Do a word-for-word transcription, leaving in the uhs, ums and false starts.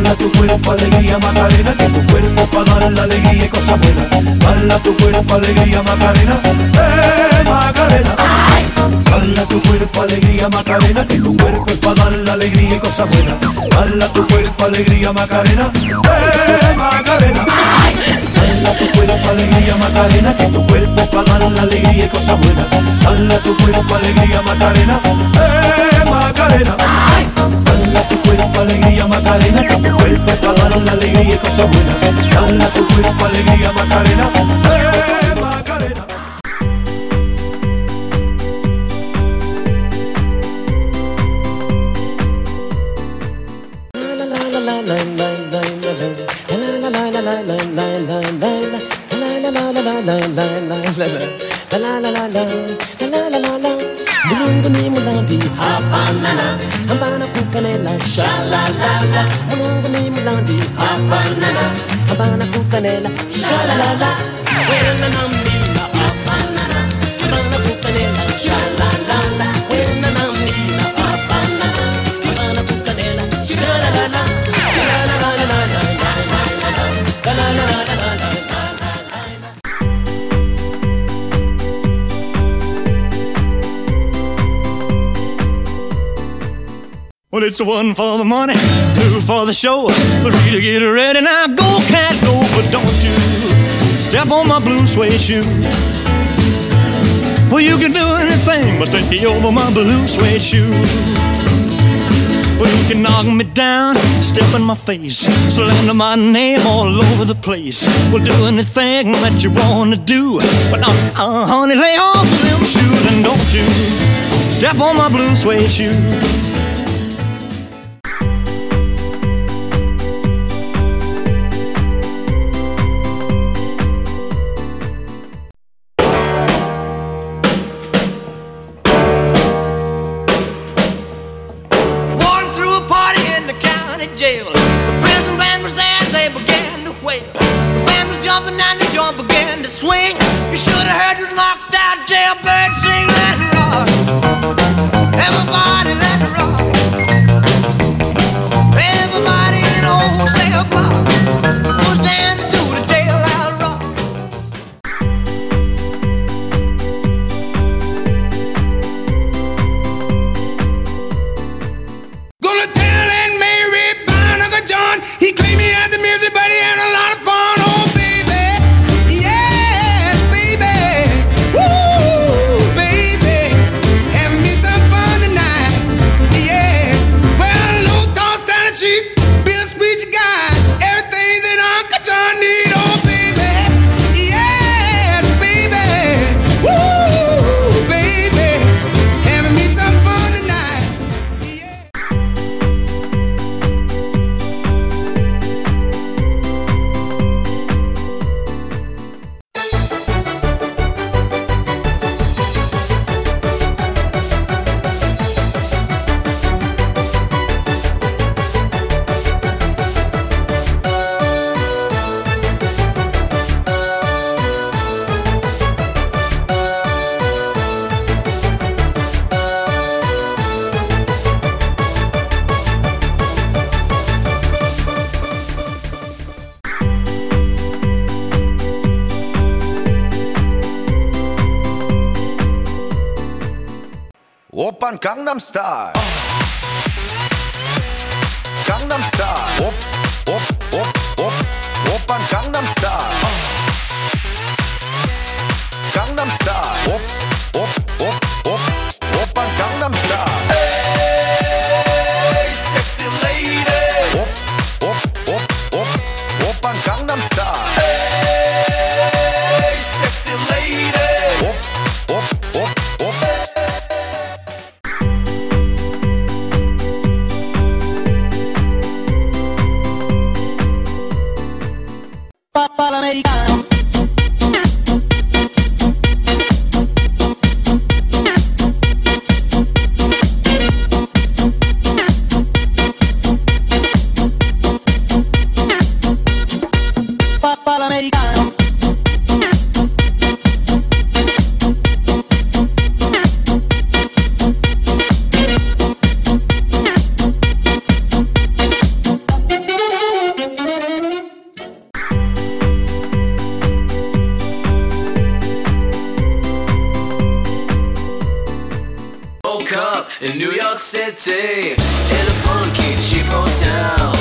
Dala tu cuerpo alegría Macarena, que tu cuerpo pa' dar la alegría y cosas buenas. Dala tu cuerpo alegría Macarena, eh Macarena. Dala tu cuerpo alegría Macarena, que tu cuerpo es pa' dar la alegría y cosas buenas. Dala tu cuerpo alegría Macarena, eh Macarena. Dala tu cuerpo alegría Macarena, que tu cuerpo es pa' dar la alegría y cosas buenas. Dala tu cuerpo alegría Macarena, eh Macarena. Dala tu cuerpo alegría Macarena, que tu cuerpo es pa' dar la alegría y cosas buenas. Dala tu cuerpo alegría Macarena, eh Macarena. Mulunguni mulandi hafanana, ambana kukanela shalalala. Mulunguni mulandi hafanana, ambana kukanela shalalala. Wena namina hafanana, ambana kukanela shalalala. Wena namina hafanana, ambana kukanela shalalala. La la la la la la la la la la. Well, it's a one for the money, two for the show, three to get ready. Now go, cat, go, but don't you step on my blue suede shoe. Well, you can do anything but stay over my blue suede shoe. Well, you can knock me down, step in my face, slander my name all over the place. Well, do anything that you want to do, but uh, uh, honey, lay off them shoes and don't you step on my blue suede shoe. Swing, you should have heard this knocked out jailbird sing. Let it rock, everybody let it rock. Everybody in the wholesale block was dancing to the jailhouse rock. Gonna tell Aunt Mary about Uncle John. He claimed he has the music, but he had a lot of fun. Oh baby, yeah, baby, woo, baby, having me some fun tonight. Yeah, well, low toss down the sheet, Bill Squeegee got everything that Uncle John need. Oh baby, yes, baby, woo, baby, having me some fun tonight. Yeah. Oppan Gangnam Style. Gangnam Style. Op, op, op, op. Oppan Gangnam Style. Gangnam Style. Op, op, op, op. Oppan Gangnam Style. Hey, sexy lady. Op, op, op, op. Oppan Gangnam Style. Hey, sexy lady. Op, op, op, op. Papa l'americano. Papa l'americano. City in a funky cheap hotel.